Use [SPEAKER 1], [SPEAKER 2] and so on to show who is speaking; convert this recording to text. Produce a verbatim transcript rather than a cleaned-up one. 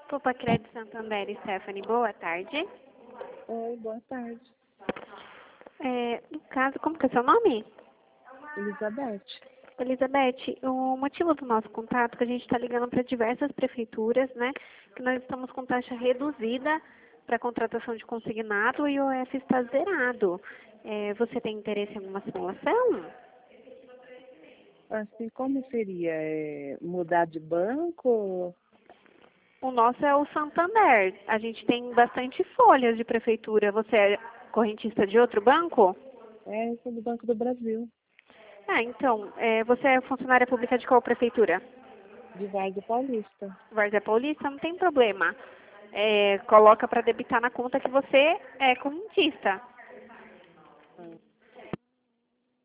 [SPEAKER 1] Poupa Crédito Santander, Stephanie, boa tarde.
[SPEAKER 2] Oi, boa tarde.
[SPEAKER 1] É, no caso, como que é seu nome?
[SPEAKER 2] Elizabeth.
[SPEAKER 1] Elizabeth, o motivo do nosso contato é que a gente está ligando para diversas prefeituras, né? Que nós estamos com taxa reduzida para contratação de consignado e o I O F está zerado. É, você tem interesse em alguma simulação?
[SPEAKER 2] Assim, como seria? É, mudar de banco?
[SPEAKER 1] O nosso é o Santander. A gente tem bastante folhas de prefeitura. Você é correntista de outro banco?
[SPEAKER 2] É, eu sou do Banco do Brasil,
[SPEAKER 1] Ah, então, é, você é funcionária pública de qual prefeitura?
[SPEAKER 2] de Várzea Paulista.
[SPEAKER 1] Várzea Paulista, não tem problema. É, coloca para debitar na conta que você é correntista.